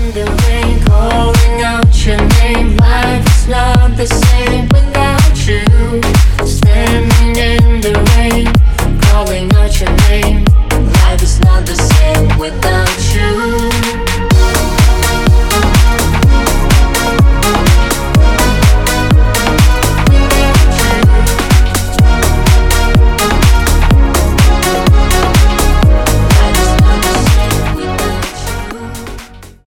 the rain, calling out your name. Life is not the same without you.